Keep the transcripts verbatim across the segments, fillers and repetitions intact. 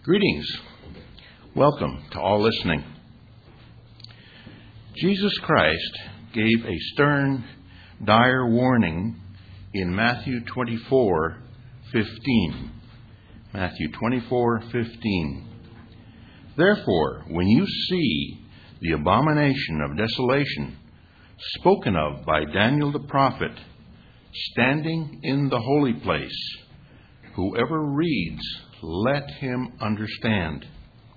Greetings. Welcome to all listening. Jesus Christ gave a stern, dire warning in Matthew twenty-four fifteen. Matthew twenty-four fifteen. Therefore, when you see the abomination of desolation spoken of by Daniel the prophet standing in the holy place, whoever reads, let him understand.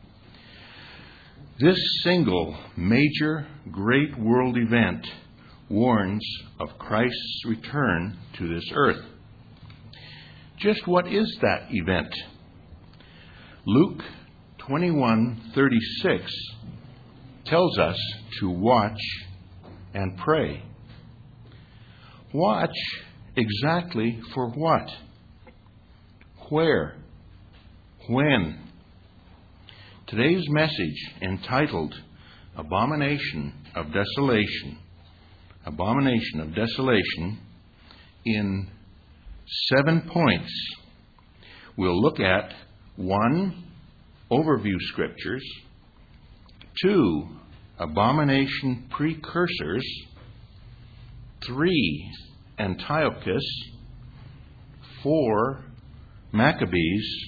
This single major great world event warns of Christ's return to this earth. Just what is that event? Luke twenty-one thirty-six tells us to watch and pray. Watch exactly for what? Where? When? Today's message, entitled Abomination of Desolation, Abomination of Desolation, in seven points. We'll look at one, overview scriptures; two, abomination precursors; three, Antiochus; four, Maccabees;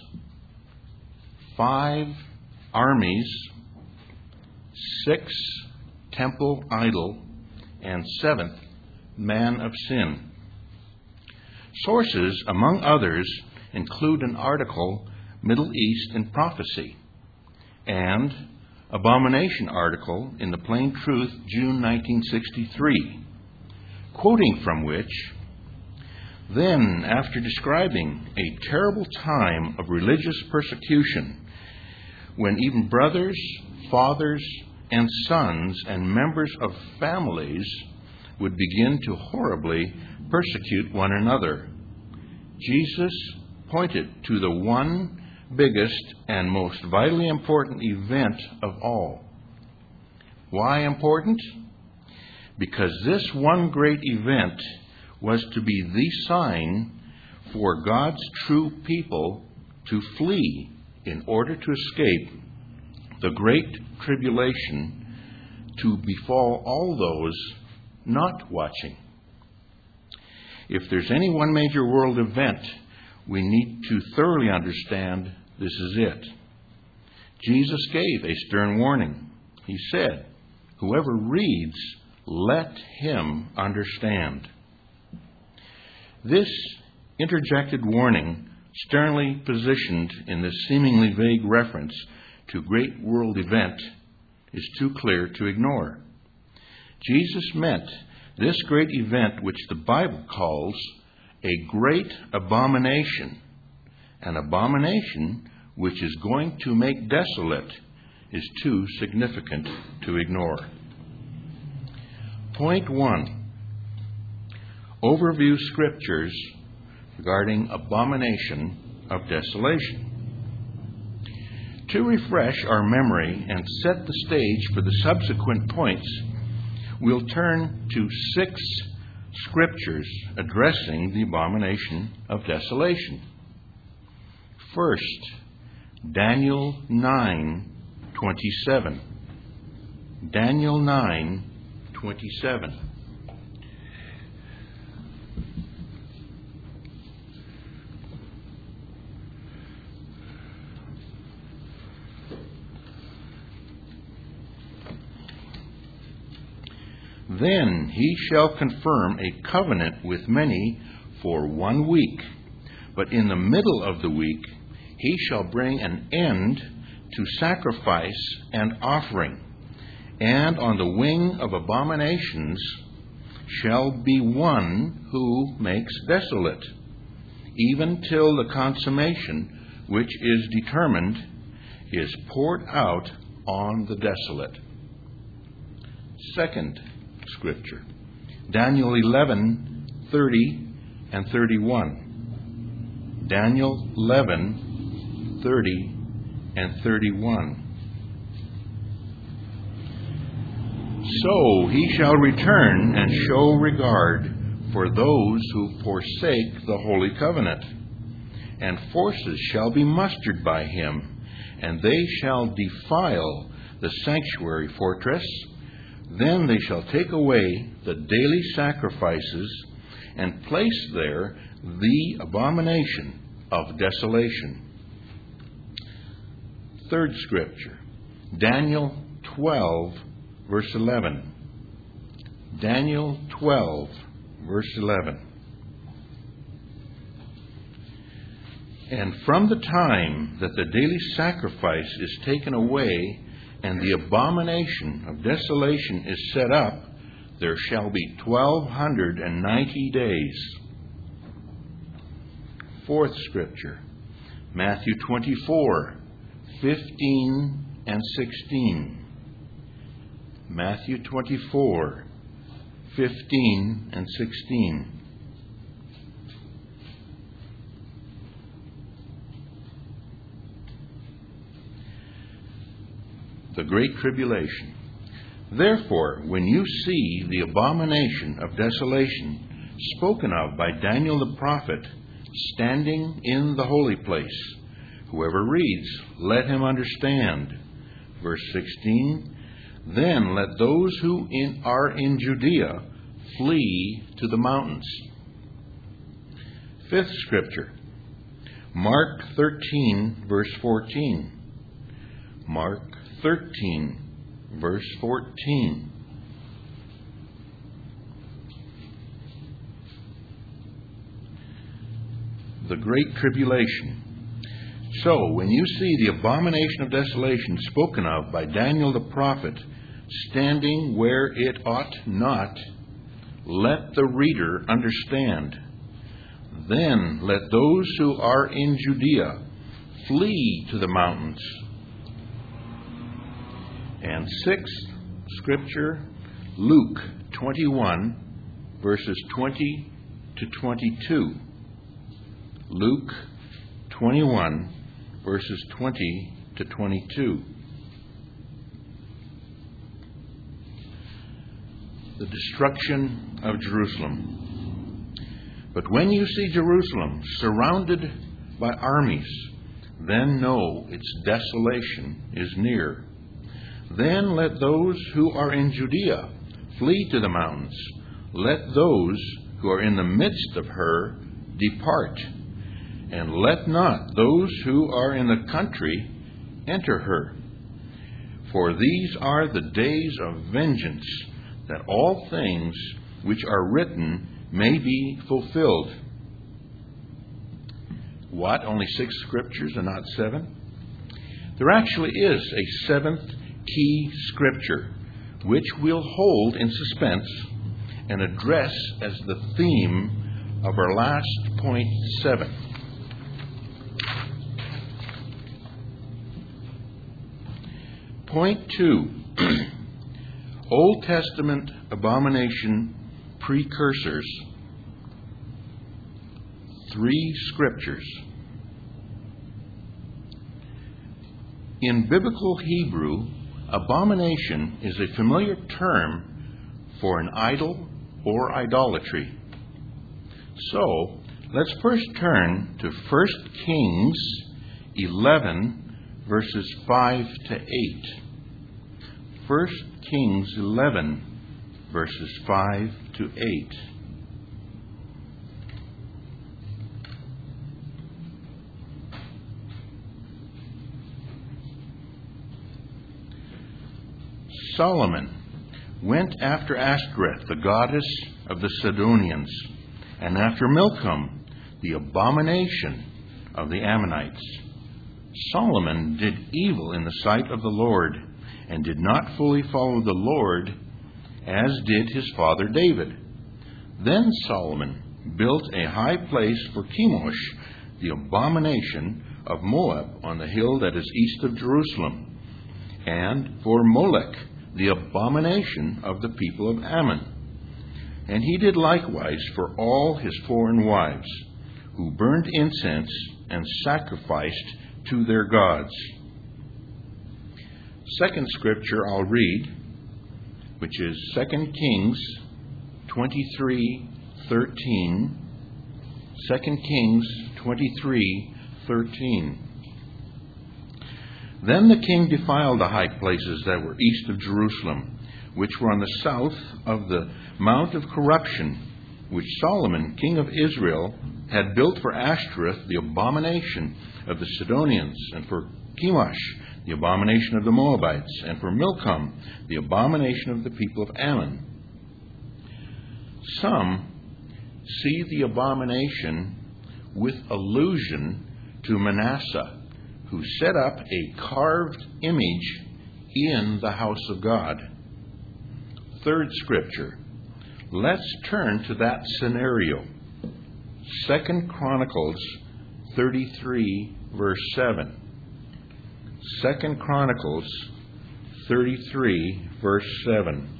five, armies; six, temple idol; and seventh, man of sin. Sources, among others, include an article, Middle East in Prophecy, and Abomination article in the Plain Truth, June nineteen sixty-three, quoting from which, then, after describing a terrible time of religious persecution, when even brothers, fathers, and sons and members of families would begin to horribly persecute one another, Jesus pointed to the one biggest and most vitally important event of all. Why important? Because this one great event was to be the sign for God's true people to flee in order to escape the great tribulation to befall all those not watching. If there's any one major world event we need to thoroughly understand, this is it. Jesus gave a stern warning. He said, whoever reads, let him understand. This interjected warning, sternly positioned in this seemingly vague reference to great world event, is too clear to ignore. Jesus meant this great event which the Bible calls a great abomination, an abomination which is going to make desolate, is too significant to ignore. Point one. Overview scriptures regarding abomination of desolation. To refresh our memory and set the stage for the subsequent points, we'll turn to six scriptures addressing the abomination of desolation. First, Daniel nine twenty-seven. Daniel nine twenty-seven. Then he shall confirm a covenant with many for one week, but in the middle of the week he shall bring an end to sacrifice and offering, and on the wing of abominations shall be one who makes desolate, even till the consummation which is determined is poured out on the desolate. Second scripture, Daniel eleven thirty and thirty-one. Daniel eleven thirty and thirty-one. So he shall return and show regard for those who forsake the holy covenant, and forces shall be mustered by him, and they shall defile the sanctuary fortress. Then they shall take away the daily sacrifices and place there the abomination of desolation. Third scripture, Daniel twelve, verse eleven. Daniel twelve, verse eleven. And from the time that the daily sacrifice is taken away and the abomination of desolation is set up, there shall be twelve hundred and ninety days. Fourth scripture, Matthew twenty-four, fifteen and sixteen. Matthew twenty-four, fifteen and sixteen. The Great Tribulation. Therefore, when you see the abomination of desolation spoken of by Daniel the prophet standing in the holy place, whoever reads, let him understand. Verse sixteen, then let those who in, are in Judea flee to the mountains. Fifth scripture, Mark thirteen, verse fourteen. Mark thirteen, verse fourteen. The Great Tribulation. So, when you see the abomination of desolation spoken of by Daniel the prophet standing where it ought not, let the reader understand. Then let those who are in Judea flee to the mountains. And sixth scripture, Luke twenty-one, verses twenty to twenty-two. Luke twenty-one, verses twenty to twenty-two. The destruction of Jerusalem. But when you see Jerusalem surrounded by armies, then know its desolation is near. Then let those who are in Judea flee to the mountains. Let those who are in the midst of her depart. And let not those who are in the country enter her. For these are the days of vengeance, that all things which are written may be fulfilled. What? Only six scriptures and not seven? There actually is a seventh key scripture, which we'll hold in suspense and address as the theme of our last point seven. Point two, Old Testament abomination precursors. Three scriptures. In biblical Hebrew, abomination is a familiar term for an idol or idolatry. So, let's first turn to First Kings eleven, verses five to eight. First Kings eleven, verses five to eight. Solomon went after Ashtoreth, the goddess of the Sidonians, and after Milcom, the abomination of the Ammonites. Solomon did evil in the sight of the Lord, and did not fully follow the Lord, as did his father David. Then Solomon built a high place for Chemosh, the abomination of Moab, on the hill that is east of Jerusalem, and for Molech, the abomination of the people of Ammon. And he did likewise for all his foreign wives, who burned incense and sacrificed to their gods. Second scripture I'll read, which is Second Kings twenty-three thirteen. Second Kings twenty-three thirteen. Then the king defiled the high places that were east of Jerusalem, which were on the south of the Mount of Corruption, which Solomon, king of Israel, had built for Ashtoreth, the abomination of the Sidonians, and for Chemosh, the abomination of the Moabites, and for Milcom, the abomination of the people of Ammon. Some see the abomination with allusion to Manasseh, who set up a carved image in the house of God. Third scripture. Let's turn to that scenario. Second Chronicles thirty-three, verse seven. Second Chronicles thirty-three, verse seven.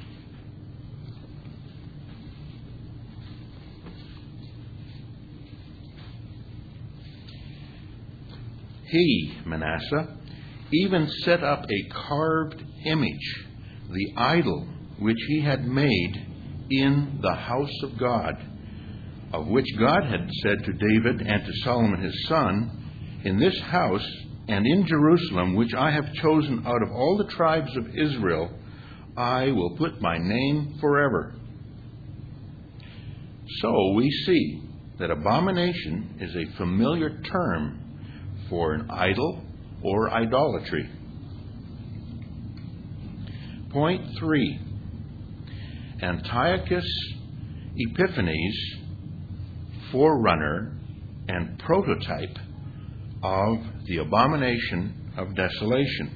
He, Manasseh, even set up a carved image, the idol which he had made in the house of God, of which God had said to David and to Solomon his son, in this house and in Jerusalem, which I have chosen out of all the tribes of Israel, I will put my name forever. So we see that abomination is a familiar term for an idol or idolatry. Point three. Antiochus Epiphanes, forerunner and prototype of the abomination of desolation.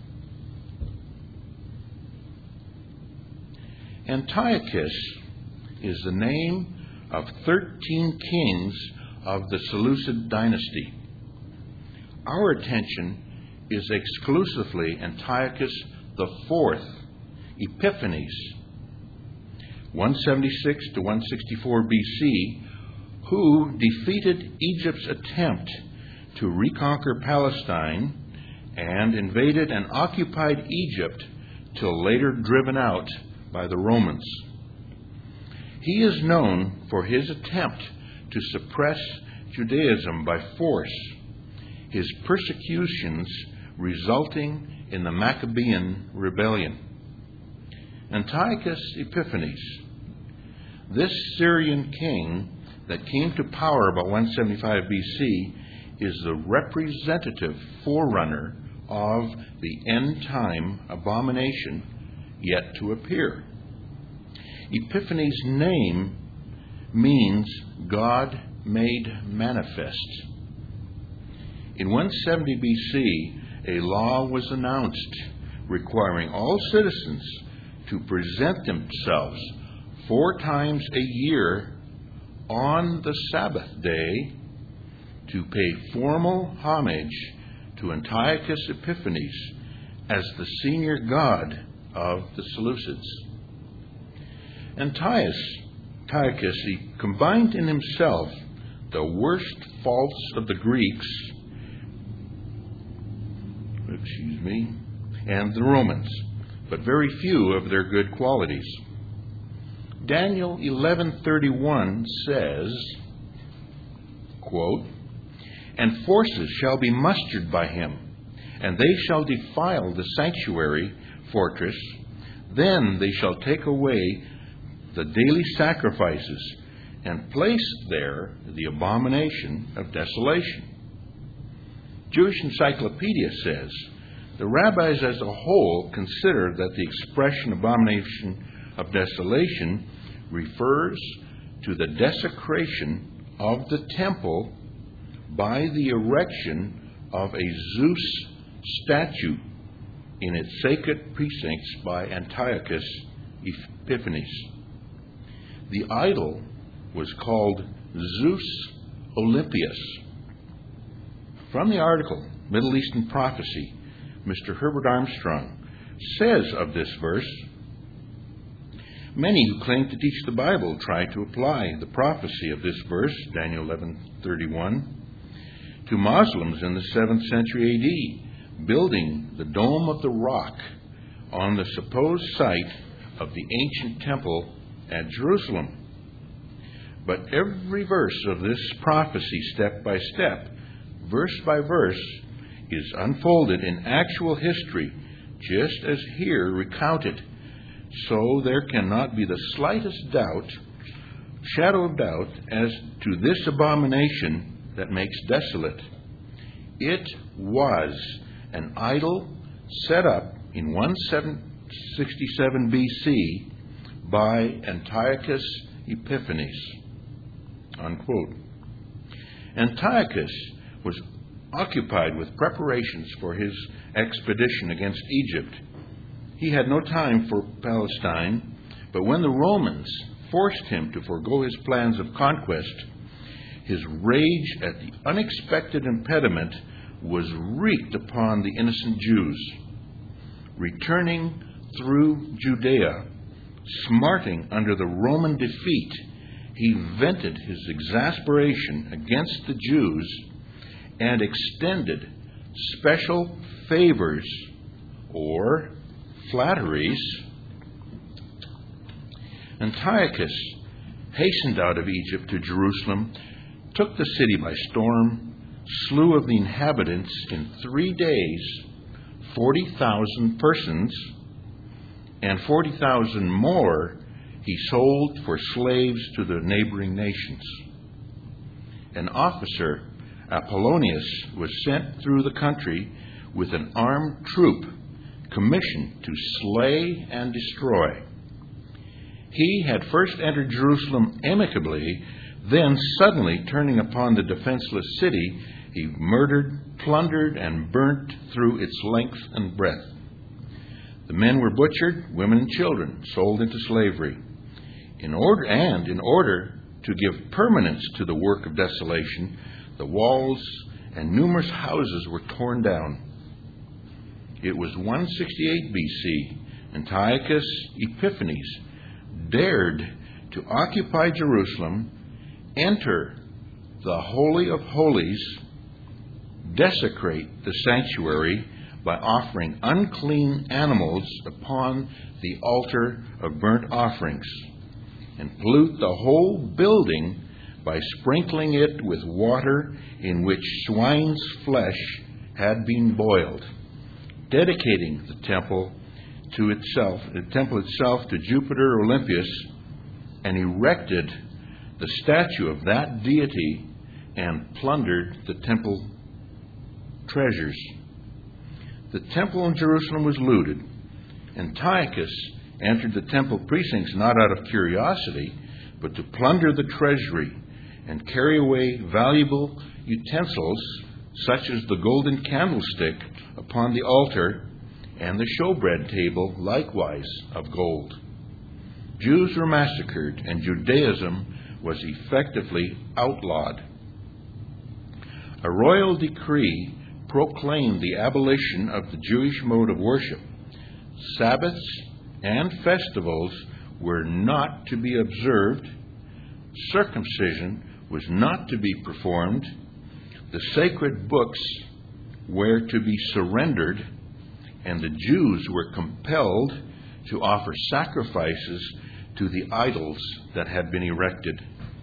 Antiochus is the name of thirteen kings of the Seleucid dynasty. Our attention is exclusively Antiochus the Fourth, Epiphanes, one seventy-six to one sixty-four B C, who defeated Egypt's attempt to reconquer Palestine and invaded and occupied Egypt till later driven out by the Romans. He is known for his attempt to suppress Judaism by force, his persecutions resulting in the Maccabean rebellion. Antiochus Epiphanes, this Syrian king that came to power about one seventy-five B C, is the representative forerunner of the end-time abomination yet to appear. Epiphanes' name means God made manifest. In one seventy B C, a law was announced requiring all citizens to present themselves four times a year on the Sabbath day to pay formal homage to Antiochus Epiphanes as the senior god of the Seleucids. Antiochus, Antiochus he combined in himself the worst faults of the Greeks, excuse me, and the Romans, but very few of their good qualities. Daniel eleven thirty-one says, quote, "And forces shall be mustered by him, and they shall defile the sanctuary fortress. Then they shall take away the daily sacrifices and place there the abomination of desolation." Jewish Encyclopedia says, the rabbis as a whole consider that the expression abomination of desolation refers to the desecration of the temple by the erection of a Zeus statue in its sacred precincts by Antiochus Epiphanes. The idol was called Zeus Olympius. From the article, Middle Eastern Prophecy, Mister Herbert Armstrong says of this verse, "Many who claim to teach the Bible try to apply the prophecy of this verse, Daniel eleven thirty-one, to Muslims in the seventh century A D, building the Dome of the Rock on the supposed site of the ancient temple at Jerusalem. But every verse of this prophecy, step by step, verse by verse, is unfolded in actual history, just as here recounted. So there cannot be the slightest doubt, shadow of doubt, as to this abomination that makes desolate. It was an idol set up in one sixty-seven B C by Antiochus Epiphanes. Unquote. Antiochus was occupied with preparations for his expedition against Egypt. He had no time for Palestine, but when the Romans forced him to forego his plans of conquest, his rage at the unexpected impediment was wreaked upon the innocent Jews. Returning through Judea, smarting under the Roman defeat, he vented his exasperation against the Jews and extended special favors or flatteries. Antiochus hastened out of Egypt to Jerusalem, took the city by storm, slew of the inhabitants in three days forty thousand persons, and forty thousand more he sold for slaves to the neighboring nations. An officer, Apollonius, was sent through the country with an armed troop commissioned to slay and destroy. He had first entered Jerusalem amicably, then suddenly turning upon the defenseless city, he murdered, plundered, and burnt through its length and breadth. The men were butchered, women and children sold into slavery. In order, and in order to give permanence to the work of desolation, the walls and numerous houses were torn down. It was one sixty-eight B C. Antiochus Epiphanes dared to occupy Jerusalem, enter the Holy of Holies, desecrate the sanctuary by offering unclean animals upon the altar of burnt offerings, and pollute the whole building by sprinkling it with water in which swine's flesh had been boiled, dedicating the temple to itself, the temple itself to Jupiter Olympius, and erected the statue of that deity and plundered the temple treasures. The temple in Jerusalem was looted. Antiochus entered the temple precincts not out of curiosity, but to plunder the treasury and carry away valuable utensils such as the golden candlestick upon the altar and the showbread table, likewise of gold. Jews were massacred, and Judaism was effectively outlawed. A royal decree proclaimed the abolition of the Jewish mode of worship. Sabbaths and festivals were not to be observed. Circumcision was not to be performed. The sacred books were to be surrendered, and the Jews were compelled to offer sacrifices to the idols that had been erected.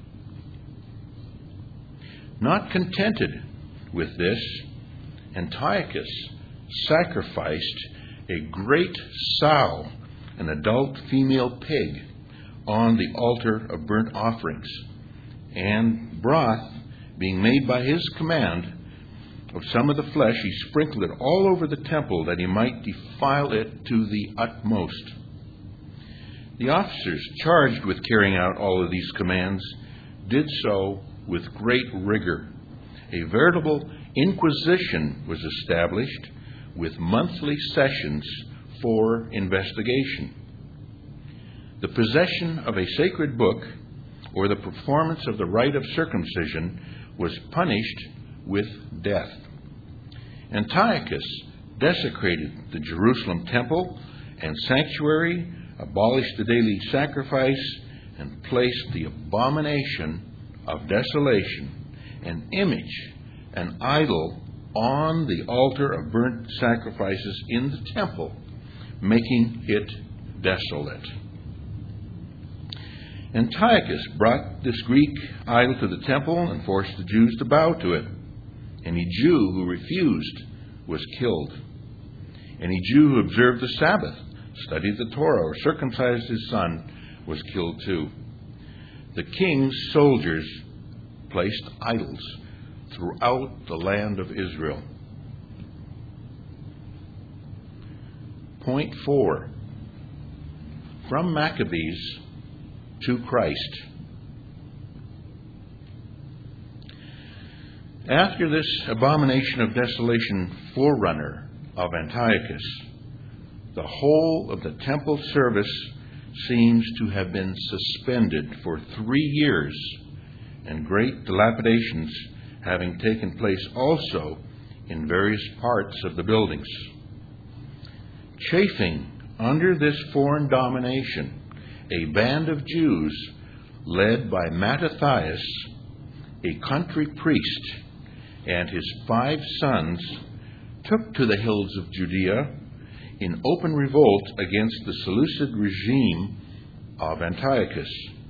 Not contented with this, Antiochus sacrificed a great sow, an adult female pig, on the altar of burnt offerings, and broth being made by his command of some of the flesh, he sprinkled it all over the temple that he might defile it to the utmost. The officers charged with carrying out all of these commands did so with great rigor. A veritable inquisition was established with monthly sessions for investigation. The possession of a sacred book or the performance of the rite of circumcision was punished with death. Antiochus desecrated the Jerusalem temple and sanctuary, abolished the daily sacrifice, and placed the abomination of desolation, an image, an idol, on the altar of burnt sacrifices in the temple, making it desolate. Antiochus brought this Greek idol to the temple and forced the Jews to bow to it. Any Jew who refused was killed. Any Jew who observed the Sabbath, studied the Torah, or circumcised his son was killed too. The king's soldiers placed idols throughout the land of Israel. Point four. From Maccabees to Christ. After this abomination of desolation forerunner of Antiochus, the whole of the temple service seems to have been suspended for three years, and great dilapidations having taken place also in various parts of the buildings. Chafing under this foreign domination, a band of Jews led by Mattathias, a country priest, and his five sons took to the hills of Judea in open revolt against the Seleucid regime of Antiochus.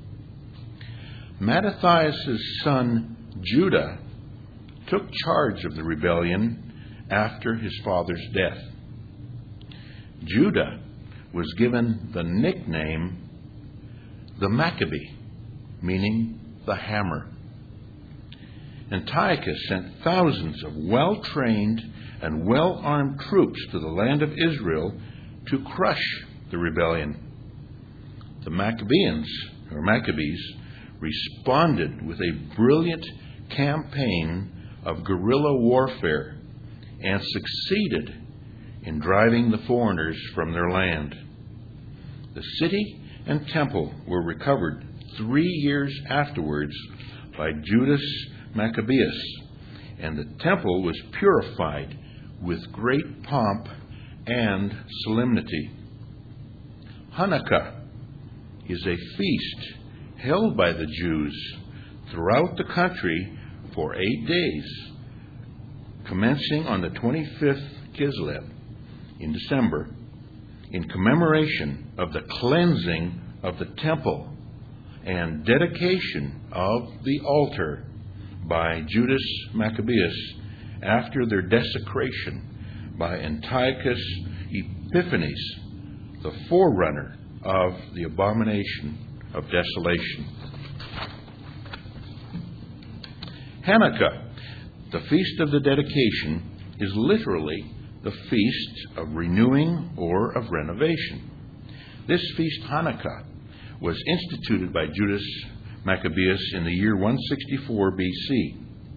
Mattathias' son Judah took charge of the rebellion after his father's death. Judah was given the nickname the Maccabee, meaning the hammer. Antiochus sent thousands of well-trained and well-armed troops to the land of Israel to crush the rebellion. The Maccabeans, or Maccabees, responded with a brilliant campaign of guerrilla warfare and succeeded in driving the foreigners from their land. The city and temple were recovered three years afterwards by Judas Maccabeus, and the temple was purified with great pomp and solemnity. Hanukkah is a feast held by the Jews throughout the country for eight days, commencing on the twenty-fifth Kislev in December, in commemoration of the cleansing of the temple and dedication of the altar by Judas Maccabeus after their desecration by Antiochus Epiphanes, the forerunner of the abomination of desolation. Hanukkah, the feast of the dedication, is literally the feast of renewing or of renovation. This feast, Hanukkah, was instituted by Judas Maccabeus in the year one sixty-four B C.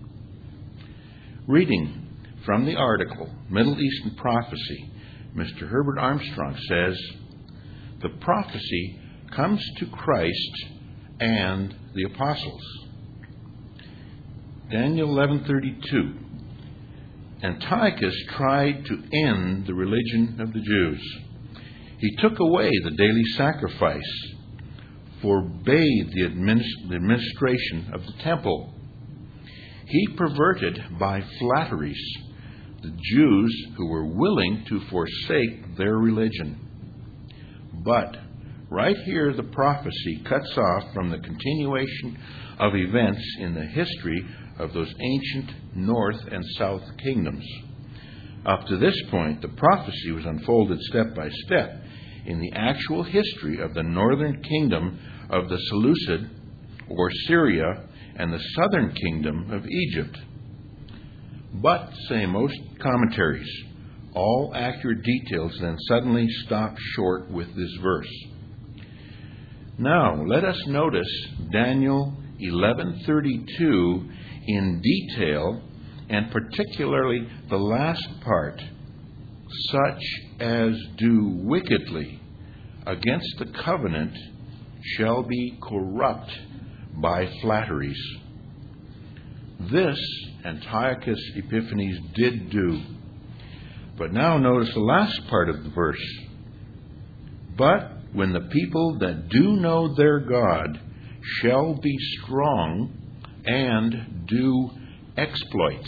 Reading from the article, Middle Eastern Prophecy, Mister Herbert Armstrong says, the prophecy comes to Christ and the apostles. Daniel eleven thirty-two. Antiochus tried to end the religion of the Jews. He took away the daily sacrifice, forbade the administ- the administration of the temple. He perverted by flatteries the Jews who were willing to forsake their religion. But right here the prophecy cuts off from the continuation of events in the history of those ancient north and south kingdoms. Up to this point, the prophecy was unfolded step by step in the actual history of the northern kingdom of the Seleucid, or Syria, and the southern kingdom of Egypt. But, say most commentaries, all accurate details then suddenly stop short with this verse. Now, let us notice Daniel eleven thirty-two in detail, and particularly the last part, such as do wickedly against the covenant shall be corrupt by flatteries. This Antiochus Epiphanes did do. But now notice the last part of the verse. But when the people that do know their God shall be strong and do exploits.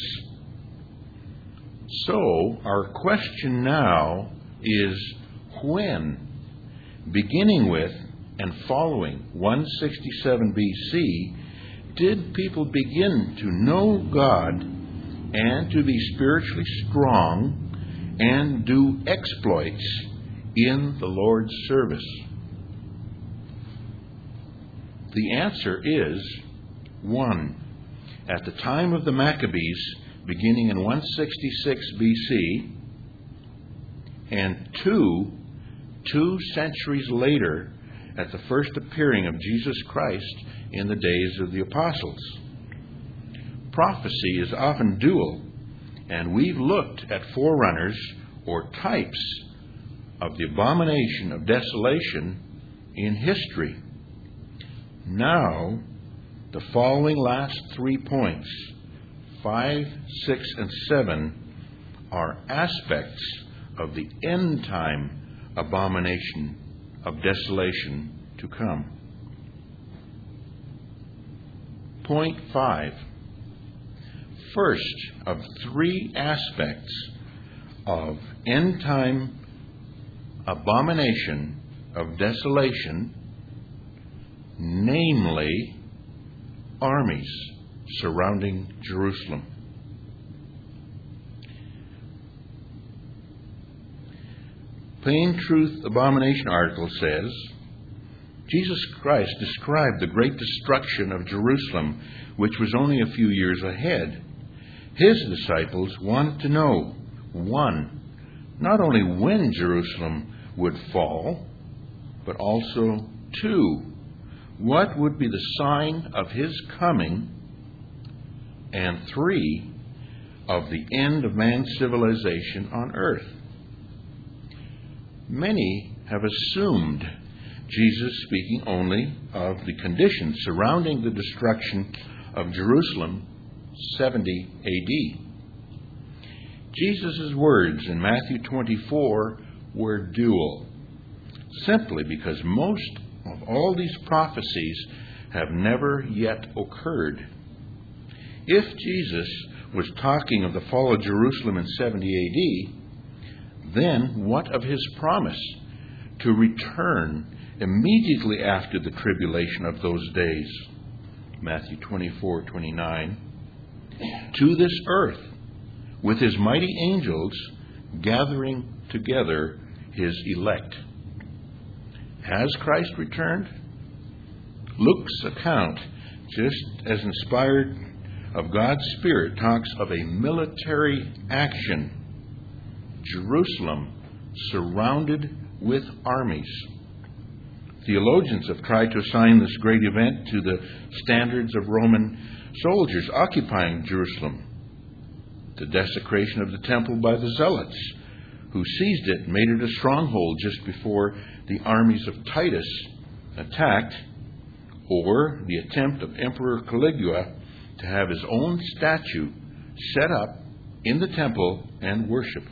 So, our question now is when, beginning with and following one sixty-seven B C, did people begin to know God and to be spiritually strong and do exploits in the Lord's service? The answer is one. At the time of the Maccabees, beginning in one sixty-six B C, and two, two centuries later, at the first appearing of Jesus Christ in the days of the apostles. Prophecy is often dual, and we've looked at forerunners or types of the abomination of desolation in history. Now, the following last three points, five, six, and seven, are aspects of the end time abomination of desolation to come. Point five. First of three aspects of end time abomination of desolation, namely armies surrounding Jerusalem. Plain Truth Abomination article says, Jesus Christ described the great destruction of Jerusalem, which was only a few years ahead. His disciples wanted to know, one, not only when Jerusalem would fall, but also, two, what would be the sign of his coming, and three, of the end of man's civilization on earth. Many have assumed Jesus speaking only of the conditions surrounding the destruction of Jerusalem, seventy A D. Jesus' words in Matthew twenty-four were dual, simply because most of all these prophecies have never yet occurred. If Jesus was talking of the fall of Jerusalem in seventy A D, then what of his promise to return immediately after the tribulation of those days? Matthew twenty-four twenty-nine. To this earth, with his mighty angels gathering together his elect. Has Christ returned? Luke's account, just as inspired of God's Spirit, talks of a military action. Jerusalem surrounded with armies. Theologians have tried to assign this great event to the standards of Roman soldiers occupying Jerusalem. The desecration of the temple by the Zealots, who seized it and made it a stronghold just before the armies of Titus attacked, or the attempt of Emperor Caligula to have his own statue set up in the temple and worshipped.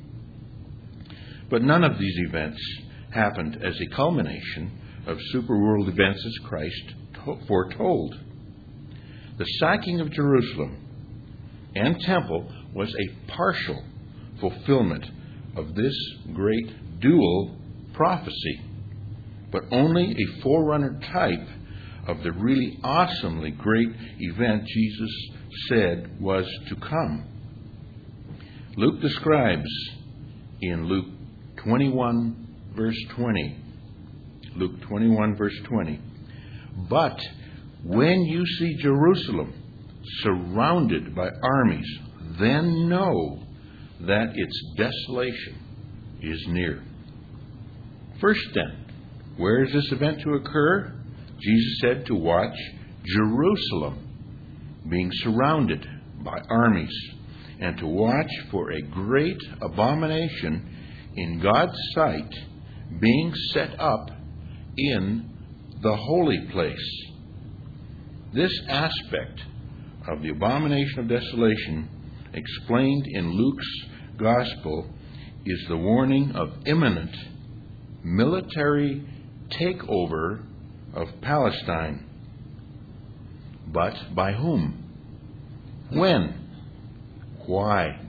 But none of these events happened as a culmination of superworld events as Christ foretold. The sacking of Jerusalem and temple was a partial fulfillment of this great dual prophecy, but only a forerunner type of the really awesomely great event Jesus said was to come. Luke describes in Luke twenty-one, verse twenty, Luke twenty-one, verse twenty, but when you see Jerusalem surrounded by armies, then know that its desolation is near. First then, where is this event to occur? Jesus said to watch Jerusalem being surrounded by armies, and to watch for a great abomination in God's sight being set up in the holy place. This aspect of the abomination of desolation explained in Luke's Gospel is the warning of imminent military takeover of Palestine. But by whom? When? Why?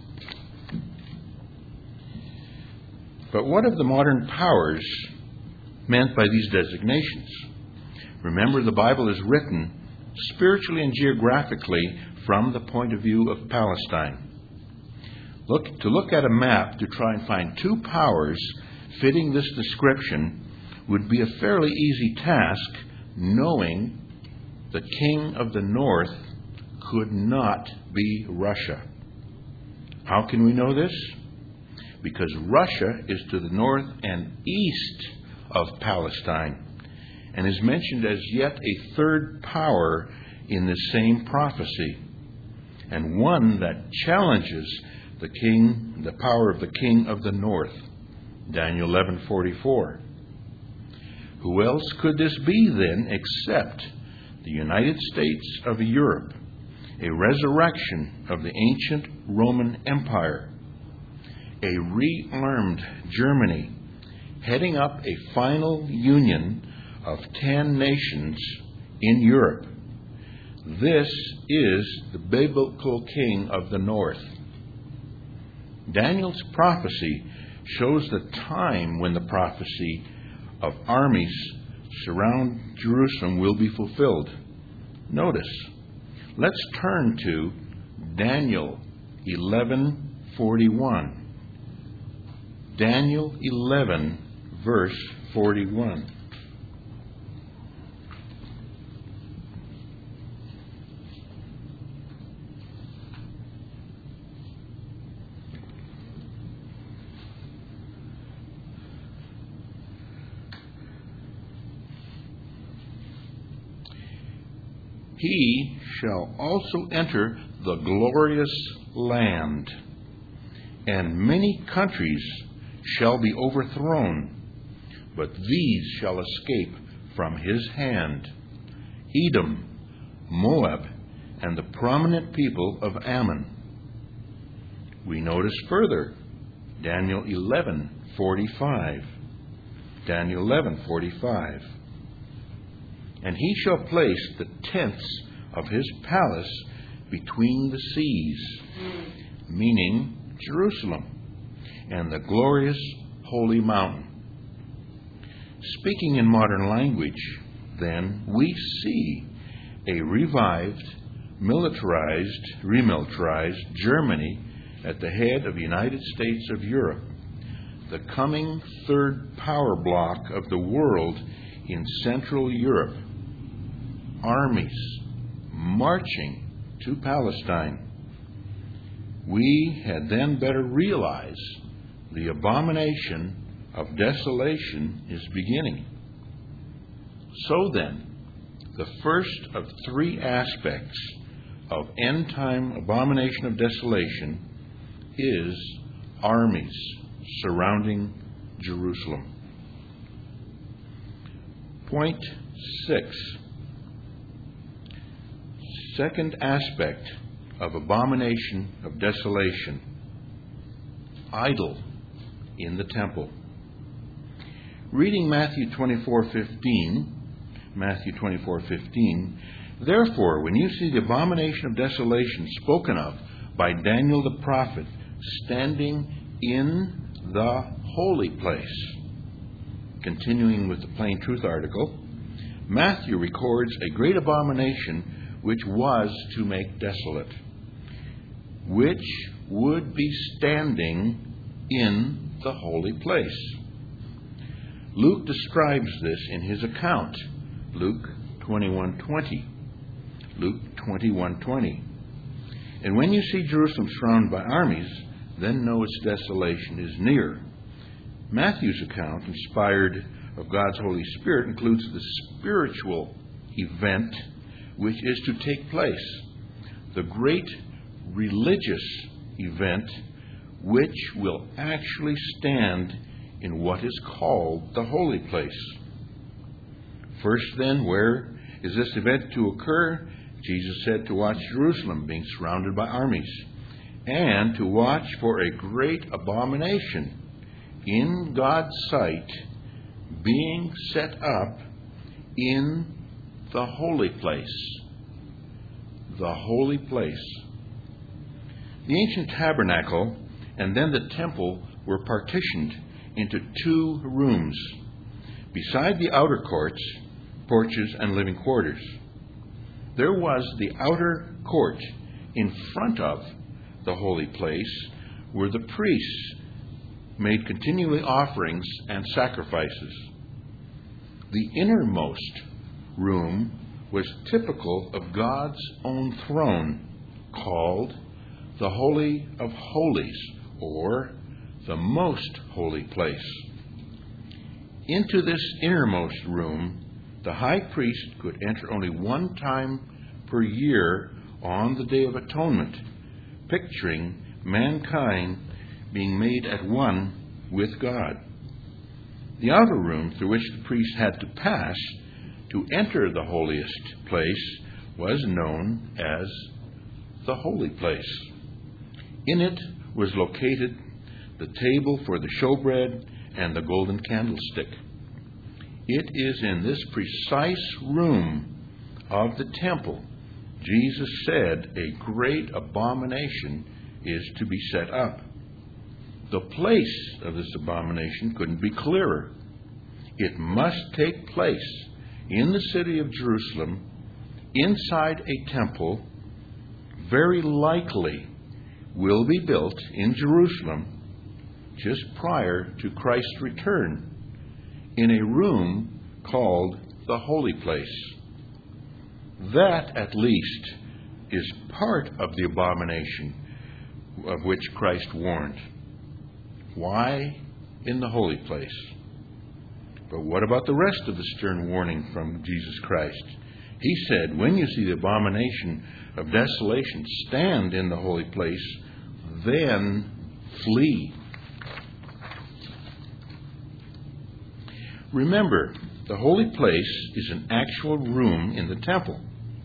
But what of the modern powers meant by these designations? Remember, the Bible is written spiritually and geographically from the point of view of Palestine. Look, to look at a map to try and find two powers fitting this description would be a fairly easy task, knowing the king of the north could not be Russia. How can we know this? Because Russia is to the north and east of Palestine and is mentioned as yet a third power in the same prophecy, and one that challenges the king, the power of the king of the north. Daniel eleven forty-four. Who else could this be then except the United States of Europe, a resurrection of the ancient Roman Empire, a rearmed Germany, heading up a final union of ten nations in Europe? This is the biblical king of the north. Daniel's prophecy shows the time when the prophecy of armies surround Jerusalem will be fulfilled. Notice, let's turn to Daniel eleven forty-one. Daniel eleven, verse forty-one. He shall also enter the glorious land, and many countries shall be overthrown, but these shall escape from his hand: Edom, Moab, and the prominent people of Ammon. We notice further, Daniel eleven forty-five. Daniel eleven forty-five. And he shall place the tents of his palace between the seas, meaning Jerusalem, and the glorious holy mountain. Speaking in modern language, then, we see a revived, militarized, remilitarized Germany at the head of the United States of Europe, the coming third power block of the world in Central Europe. Armies marching to Palestine. We had then better realize the abomination of desolation is beginning. So then, the first of three aspects of end-time abomination of desolation is armies surrounding Jerusalem. Point six. Second aspect of abomination of desolation: idol in the temple. Reading Matthew twenty-four fifteen, Matthew twenty-four fifteen, therefore, when you see the abomination of desolation spoken of by Daniel the prophet standing in the holy place, continuing with the Plain Truth article, Matthew records a great abomination which was to make desolate, which would be standing in the holy place. Luke describes this in his account, Luke twenty-one twenty. Luke twenty-one twenty. And when you see Jerusalem surrounded by armies, then know its desolation is near. Matthew's account, inspired of God's Holy Spirit, includes the spiritual event which is to take place, the great religious event which will actually stand in what is called the holy place. First then, where is this event to occur? Jesus said to watch Jerusalem being surrounded by armies, and to watch for a great abomination in God's sight being set up in the holy place. The holy place. The ancient tabernacle and then the temple were partitioned into two rooms, beside the outer courts, porches, and living quarters. There was the outer court in front of the holy place, where the priests made continually offerings and sacrifices. The innermost room was typical of God's own throne, called the Holy of Holies, or the Most Holy Place. Into this innermost room, the high priest could enter only one time per year on the Day of Atonement, picturing mankind being made at one with God. The outer room through which the priest had to pass to enter the holiest place was known as the Holy Place. In it was located the table for the showbread and the golden candlestick. It is in this precise room of the temple Jesus said a great abomination is to be set up. The place of this abomination couldn't be clearer. It must take place in the city of Jerusalem, inside a temple, very likely will be built in Jerusalem just prior to Christ's return, in a room called the Holy Place. That, at least, is part of the abomination of which Christ warned. Why in the holy place? But what about the rest of the stern warning from Jesus Christ? He said, when you see the abomination of desolation stand in the holy place, then flee. Remember, the holy place is an actual room in the temple.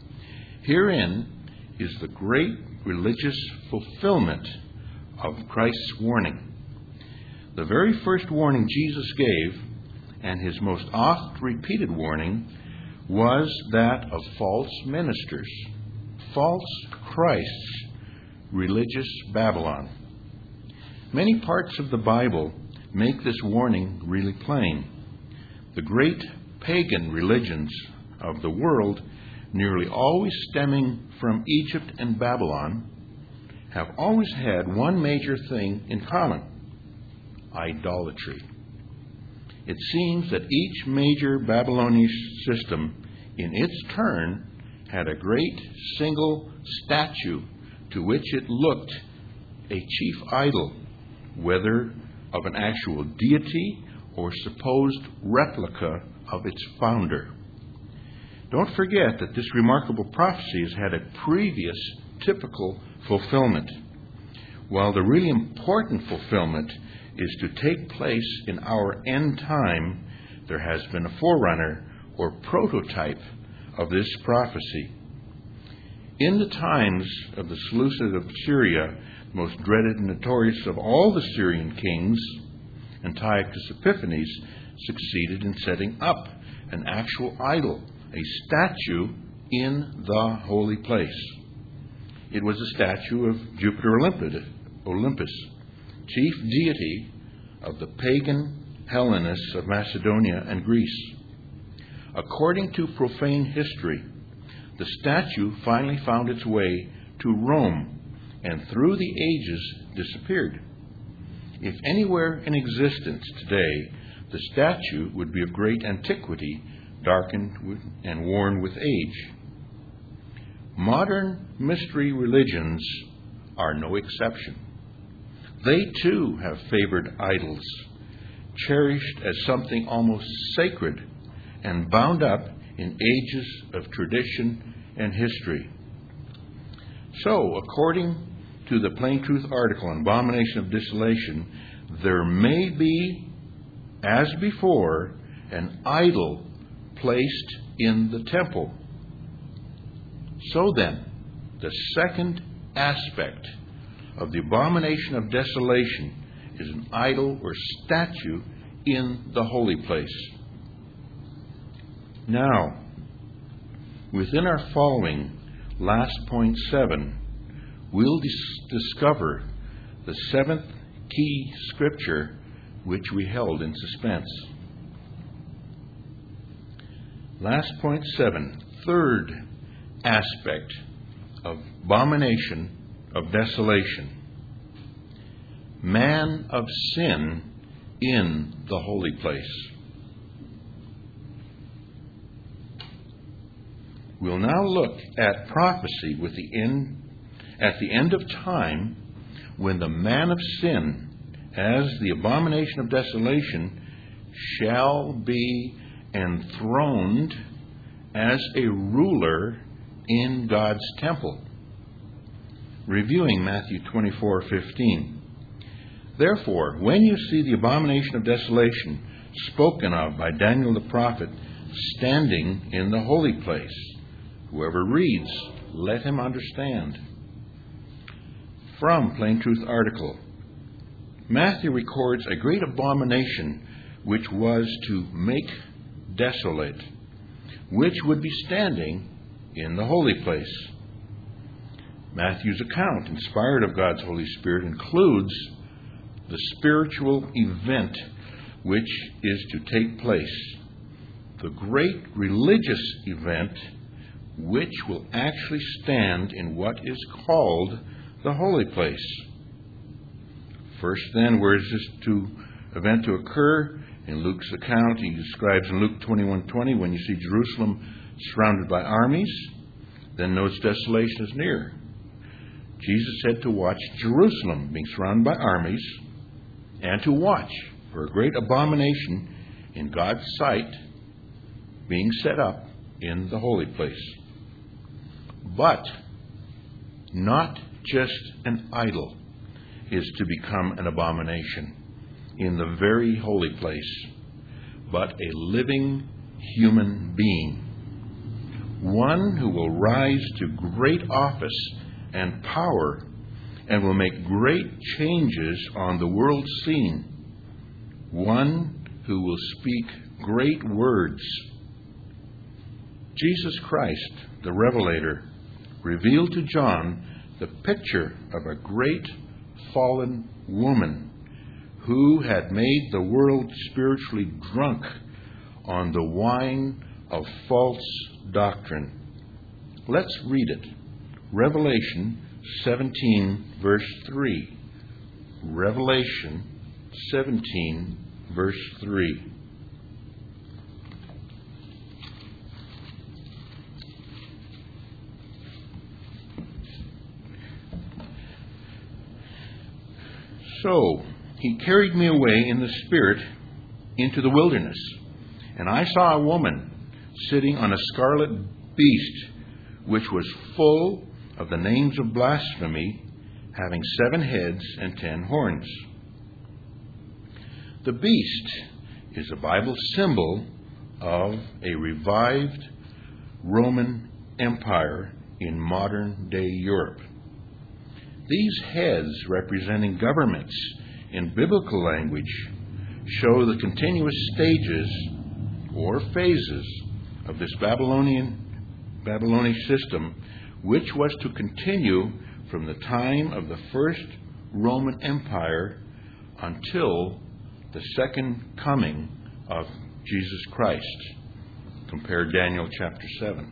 Herein is the great religious fulfillment of Christ's warning. The very first warning Jesus gave, and his most oft repeated warning, was that of false ministers, false Christs, religious Babylon. Many parts of the Bible make this warning really plain. The great pagan religions of the world, nearly always stemming from Egypt and Babylon, have always had one major thing in common: idolatry. It seems that each major Babylonian system, in its turn, had a great single statue to which it looked a chief idol, whether of an actual deity or supposed replica of its founder. Don't forget that this remarkable prophecy has had a previous typical fulfillment, while the really important fulfillment is to take place in our end time. There has been a forerunner or prototype of this prophecy. In the times of the Seleucid of Syria, most dreaded and notorious of all the Syrian kings, Antiochus Epiphanes succeeded in setting up an actual idol, a statue in the holy place. It was a statue of Jupiter Olympus, chief deity of the pagan Hellenists of Macedonia and Greece. According to profane history, the statue finally found its way to Rome and through the ages disappeared. If anywhere in existence today, the statue would be of great antiquity, darkened and worn with age. Modern mystery religions are no exception. They too have favored idols, cherished as something almost sacred and bound up in ages of tradition and history. So, according to the Plain Truth article on Abomination of Desolation, there may be, as before, an idol placed in the temple. So then, the second aspect of the abomination of desolation is an idol or statue in the holy place. Now, within our following last point seven, we'll dis- discover the seventh key scripture which we held in suspense. Last point seven, third aspect of abomination of desolation. man of sin in the holy place. We'll now look at prophecy with the end, at the end of time, when the man of sin, as the abomination of desolation, shall be enthroned as a ruler in God's temple. Reviewing Matthew twenty-four fifteen. Therefore, when you see the abomination of desolation spoken of by Daniel the prophet standing in the holy place, whoever reads, let him understand. From Plain Truth article, Matthew records a great abomination which was to make desolate, which would be standing in the holy place. Matthew's account, inspired of God's Holy Spirit, includes the spiritual event which is to take place, the great religious event which will actually stand in what is called the holy place. First, then, where is this to, event to occur? In Luke's account, he describes in Luke twenty-one twenty, when you see Jerusalem surrounded by armies, then notes desolation is near. Jesus said to watch Jerusalem being surrounded by armies, and to watch for a great abomination in God's sight being set up in the holy place. But not just an idol is to become an abomination in the very holy place, but a living human being, one who will rise to great office and power and will make great changes on the world scene, one who will speak great words. Jesus Christ, the Revelator, revealed to John the picture of a great fallen woman who had made the world spiritually drunk on the wine of false doctrine. Let's read it. Revelation seventeen, verse three. Revelation seventeen, verse three. So he carried me away in the Spirit into the wilderness, and I saw a woman sitting on a scarlet beast, which was full of the names of blasphemy, having seven heads and ten horns. The beast is a Bible symbol of a revived Roman Empire in modern-day Europe. These heads, representing governments in biblical language, show the continuous stages or phases of this Babylonian Babylonian system, which was to continue from the time of the first Roman Empire until the second coming of Jesus Christ. Compare Daniel chapter seven.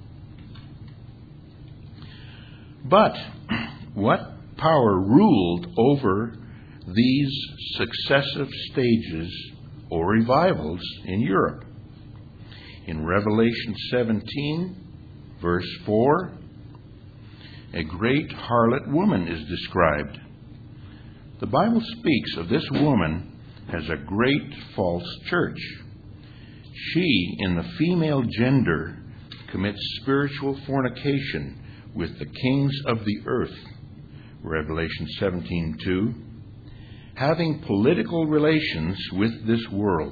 But what power ruled over these successive stages or revivals in Europe? In Revelation seventeen, verse four, a great harlot woman is described. The Bible speaks of this woman as a great false church. She, in the female gender, commits spiritual fornication with the kings of the earth, Revelation seventeen two, having political relations with this world.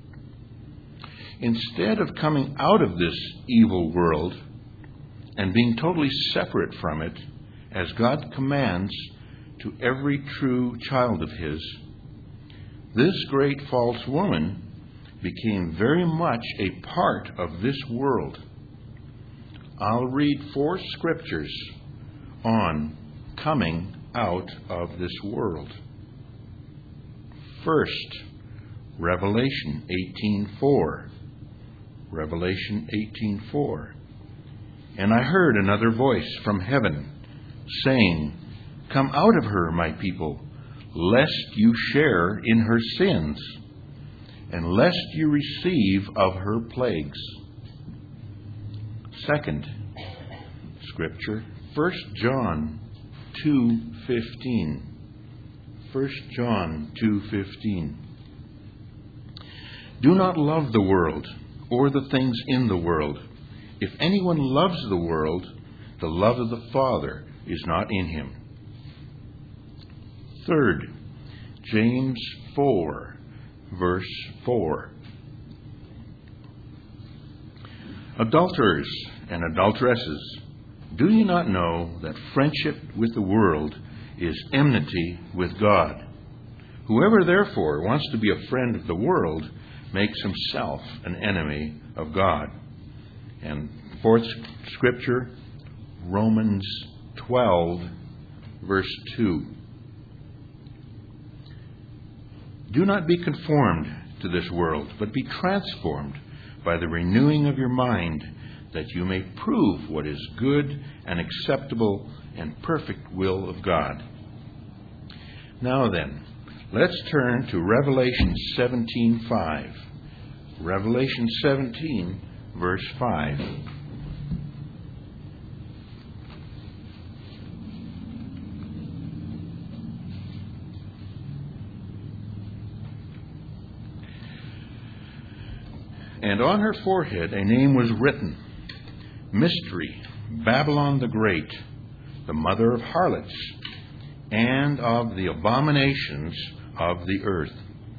Instead of coming out of this evil world and being totally separate from it, as God commands to every true child of His, this great false woman became very much a part of this world. I'll read four scriptures on coming out of this world. First, Revelation eighteen four. Revelation eighteen four. And I heard another voice from heaven saying, "Come out of her, my people, lest you share in her sins, and lest you receive of her plagues. Second scripture, First John two fifteen. First John two fifteen. Do not love the world or the things in the world. If anyone loves the world, the love of the Father is not in him. Third, James four, verse four. Adulterers and adulteresses, do you not know that friendship with the world is enmity with God? Whoever therefore wants to be a friend of the world makes himself an enemy of God. And fourth scripture, Romans twelve, verse two. Do not be conformed to this world, but be transformed by the renewing of your mind, that you may prove what is good and acceptable and perfect will of God. Now then, let's turn to Revelation seventeen five. Revelation seventeen, verse five. And on her forehead a name was written, Mystery, Babylon the Great, the mother of harlots, and of the abominations of the earth.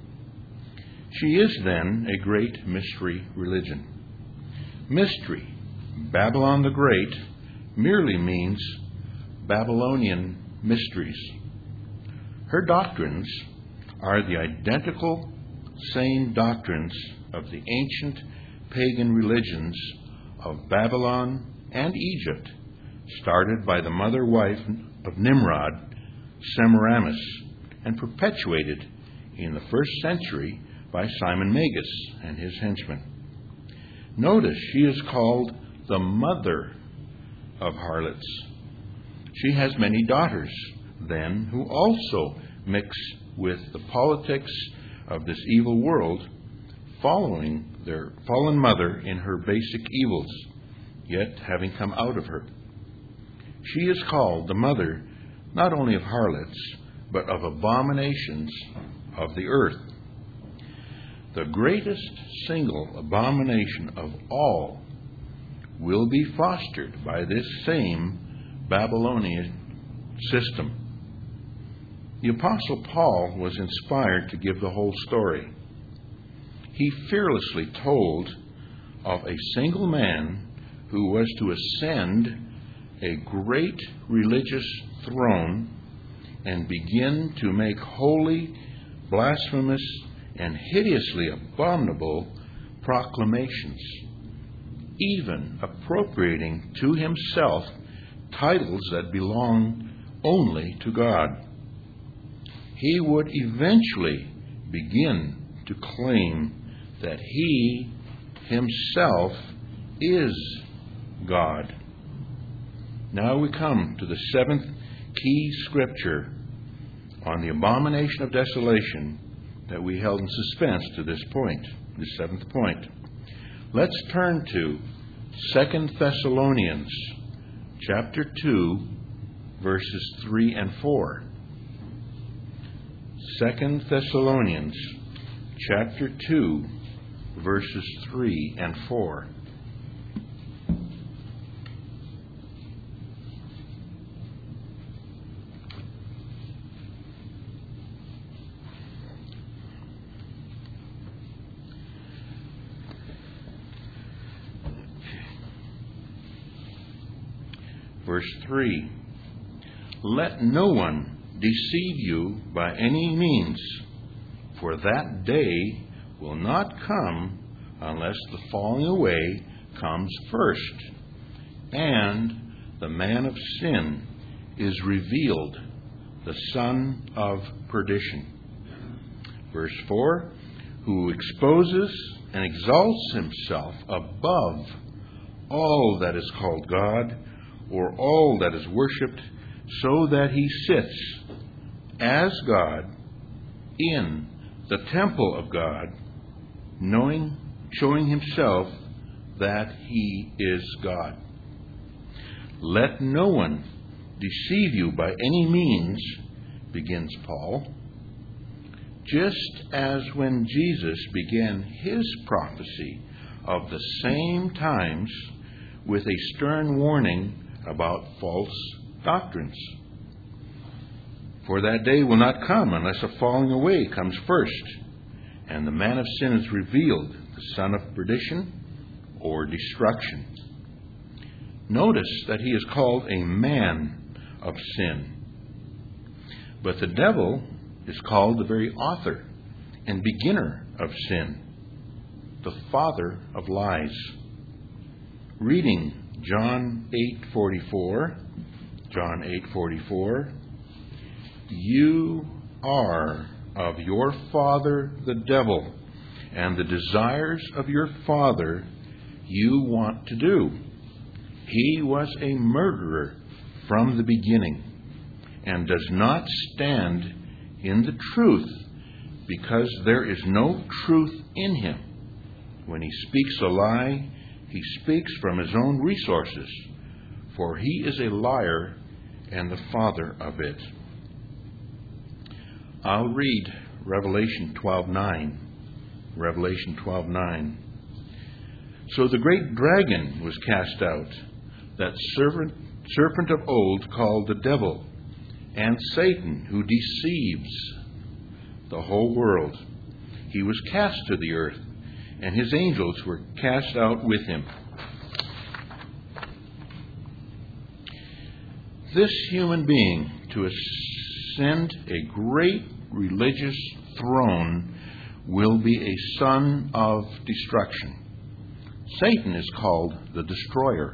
She is then a great mystery religion. Mystery, Babylon the Great, merely means Babylonian mysteries. Her doctrines are the identical same doctrines of the ancient pagan religions of Babylon and Egypt, started by the mother-wife of Nimrod, Semiramis, and perpetuated in the first century by Simon Magus and his henchmen. Notice she is called the mother of harlots. She has many daughters, then, who also mix with the politics of this evil world, following their fallen mother in her basic evils, yet having come out of her. She is called the mother not only of harlots, but of abominations of the earth. The greatest single abomination of all will be fostered by this same Babylonian system. The Apostle Paul was inspired to give the whole story. He fearlessly told of a single man who was to ascend a great religious throne and begin to make holy, blasphemous, and hideously abominable proclamations, even appropriating to himself titles that belong only to God. He would eventually begin to claim that he himself is God. Now we come to the seventh key scripture on the abomination of desolation that we held in suspense to this point, the seventh point. Let's turn to Second Thessalonians chapter two, verses three and four. Second Thessalonians chapter two, verses three and four. Verse three. Let no one deceive you by any means, for that day will not come unless the falling away comes first, and the man of sin is revealed, the son of perdition. Verse four, who exposes and exalts himself above all that is called God, or all that is worshipped, so that he sits as God in the temple of God, knowing, showing himself that he is God. Let no one deceive you by any means, begins Paul. Just as when Jesus began his prophecy of the same times with a stern warning about false doctrines. For that day will not come unless a falling away comes first, and the man of sin is revealed, the son of perdition or destruction. Notice that he is called a man of sin. But the devil is called the very author and beginner of sin, the father of lies. Reading John eight forty-four, John eight forty-four, you are of your father the devil, and the desires of your father you want to do. He was a murderer from the beginning, and does not stand in the truth, because there is no truth in him. When he speaks a lie, he speaks from his own resources, for he is a liar and the father of it. I'll read Revelation twelve nine. Revelation twelve nine. So the great dragon was cast out, that serpent, serpent of old called the devil, and Satan, who deceives the whole world. He was cast to the earth, and his angels were cast out with him. This human being, to ascend a great religious throne, will be a son of destruction. Satan is called the destroyer.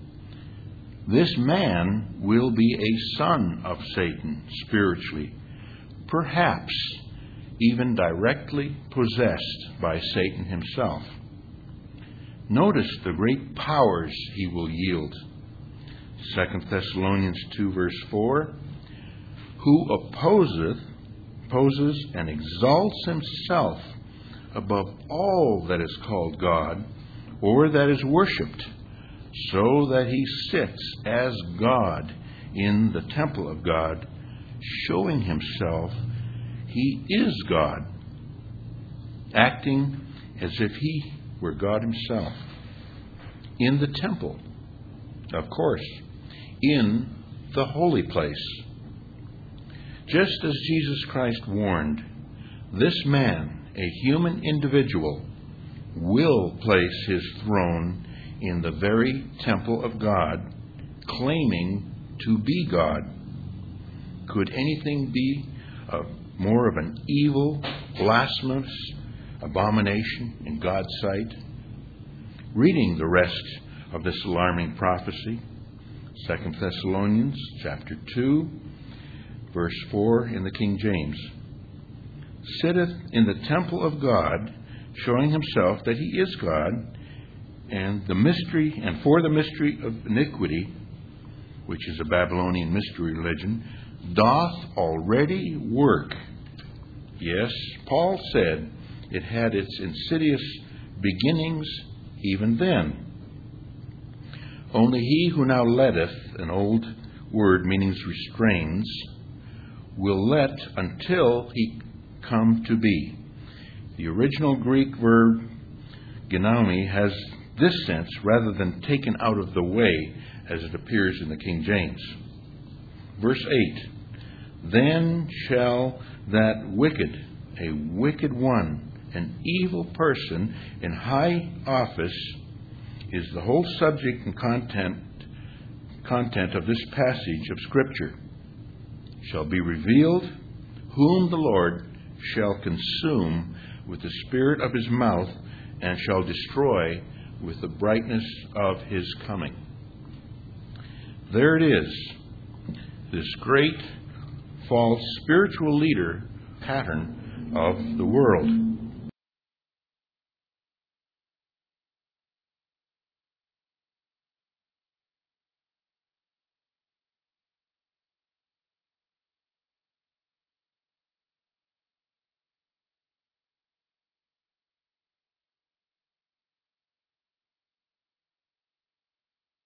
This man will be a son of Satan spiritually, perhaps even directly possessed by Satan himself. Notice the great powers he will yield. Second Thessalonians two verse four, who opposeth, opposes and exalts himself above all that is called God or that is worshipped, so that he sits as God in the temple of God, showing himself he is God, acting as if he were God himself. In the temple, of course, in the holy place. Just as Jesus Christ warned, this man, a human individual, will place his throne in the very temple of God, claiming to be God. Could anything be a, more of an evil, blasphemous abomination in God's sight? Reading the rest of this alarming prophecy, Second Thessalonians chapter two, verse four in the King James, sitteth in the temple of God, showing himself that he is God, and the mystery, and for the mystery of iniquity, which is a Babylonian mystery religion, doth already work. Yes, Paul said it had its insidious beginnings even then. Only he who now letteth, an old word meaning restrains, will let until he come to be. The original Greek verb genomi has this sense rather than taken out of the way as it appears in the King James. Verse eight, then shall that wicked, a wicked one, an evil person in high office, is the whole subject and content, content of this passage of Scripture, shall be revealed, whom the Lord shall consume with the spirit of his mouth, and shall destroy with the brightness of his coming. There it is, this great false spiritual leader pattern of the world.